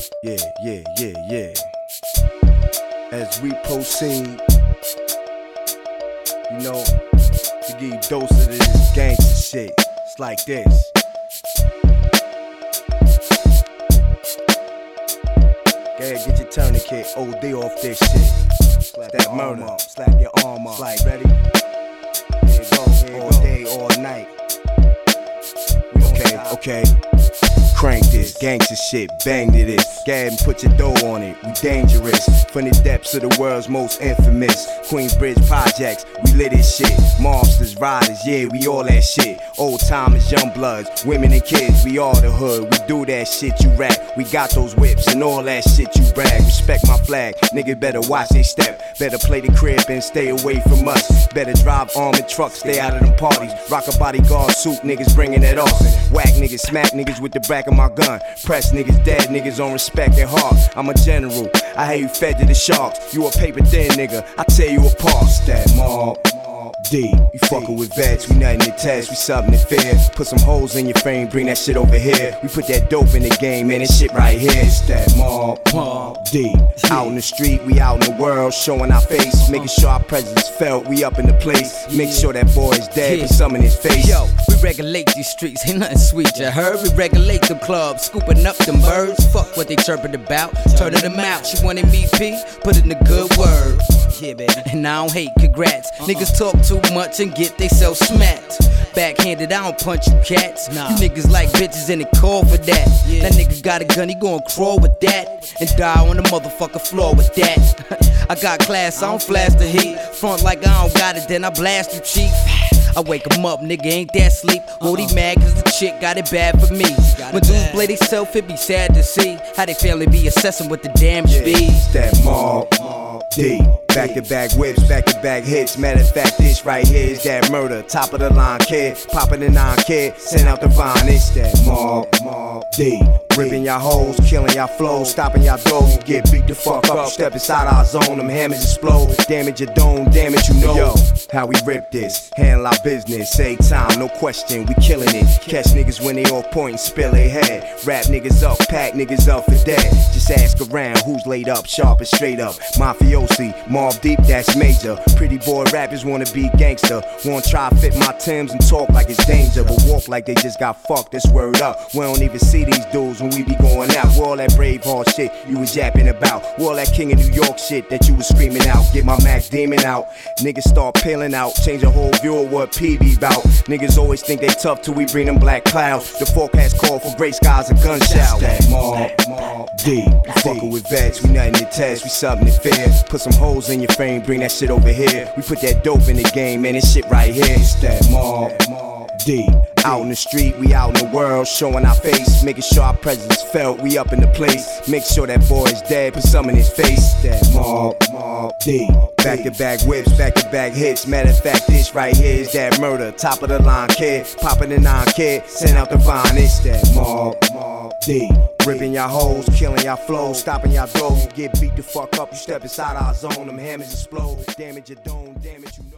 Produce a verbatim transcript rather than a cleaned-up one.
Yeah, yeah, yeah, yeah. As we proceed, you know, to give you dose of this gangster shit. It's like this. Go ahead, get your tourniquet, O D off this shit. Slap that murder up, slap your arm up. Like, ready? Here you go, here all day, all night. Okay, okay. Crank this, gangsta shit, bang to this. Go ahead and put your dough on it, we dangerous. From the depths of the world's most infamous Queensbridge projects, we lit this shit. Mobsters, riders, yeah, we all that shit. Old timers, young bloods, women and kids, we all the hood. We do that shit, you rap. We got those whips and all that shit, you brag. Respect my flag, niggas better watch they step. Better play the crib and stay away from us. Better drive armored trucks, stay out of them parties. Rock a bodyguard suit, niggas bringing it off. Whack niggas, smack niggas with the back of my gun. Press niggas dead, niggas on respect and heart. I'm a general, I hear you fed to the sharks. You a paper thin nigga, I tear you apart. That mob D, you fuckin' with vets, we nothing to test, we something to fear. Put some holes in your frame, bring that shit over here. We put that dope in the game, man, this shit right here. It's that mob, mob D. Out in the street, we out in the world, showing our face, making sure our presence felt, we up in the place. Make sure that boy is dead, put some in his face. Yo, we regulate these streets, ain't nothing sweet, you heard? We regulate the clubs, scooping up them birds. Fuck what they chirping about, turning them out. She want M V P, put in a good word. Yeah, baby. And I don't hate, congrats. Uh-uh. Niggas talk too much and get they self smacked. Backhanded, I don't punch you cats. Nah. You niggas like bitches and they call for that. Yeah. That nigga got a gun, he gon' crawl with that. And die on the motherfucking floor with that. I got class, I don't flash the heat. Front like I don't got it, then I blast you cheap. I wake him up, nigga, ain't that sleep. Won't he mad cause the chick got it bad for me. When dudes play they self, it be sad to see how they family be assessing what the damage yeah, be. That mob D, back to back whips, back to back hits. Matter of fact, this right here is that murder. Top of the line kid, popping the nine kid, send out the vine. It's that mob, mob D. Ripping y'all hoes, killing y'all flows, stopping y'all doors. You get beat the fuck up, step inside our zone, them hammers explode. Damage your dome, damage you know. Yo, how we rip this, handle our business, save time, no question, we killing it. Catch niggas when they off point and spill their head. Wrap niggas up, pack niggas up for dead. Just ask around who's laid up, sharp and straight up. Mafiosi, Mob Deep, that's major. Pretty boy rappers wanna be gangster. Wanna try fit my Timbs and talk like it's danger, but walk like they just got fucked, this word up. We don't even see these dudes when we be going out. With all that Braveheart shit you was yapping about. With all that King of New York shit that you was screaming out. Get my Max Demon out. Niggas start peeling out. Change the whole view of what P B bout. Niggas always think they tough till we bring them black clouds. The forecast call for gray skies and gun shout. That mob, mob D. You fuckin' with vets, we nothing to test, we something to fear. Put some holes in your frame, bring that shit over here. We put that dope in the game, man, this shit right here. It's that mob, mob D. Out in the street, we out in the world, showing our face, making sure our presence felt, we up in the place. Make sure that boy is dead, put some in his face. That mob, mob D. Back to back whips, back to back hits. Matter of fact, this right here is that murder. Top of the line kid, popping the nine kid, send out the vine. It's that mob, mob D. Ripping y'all hoes, killing y'all flows, stopping y'all doors. You get beat the fuck up, you step inside our zone, them hammers explode. Damage your dome, damage you know.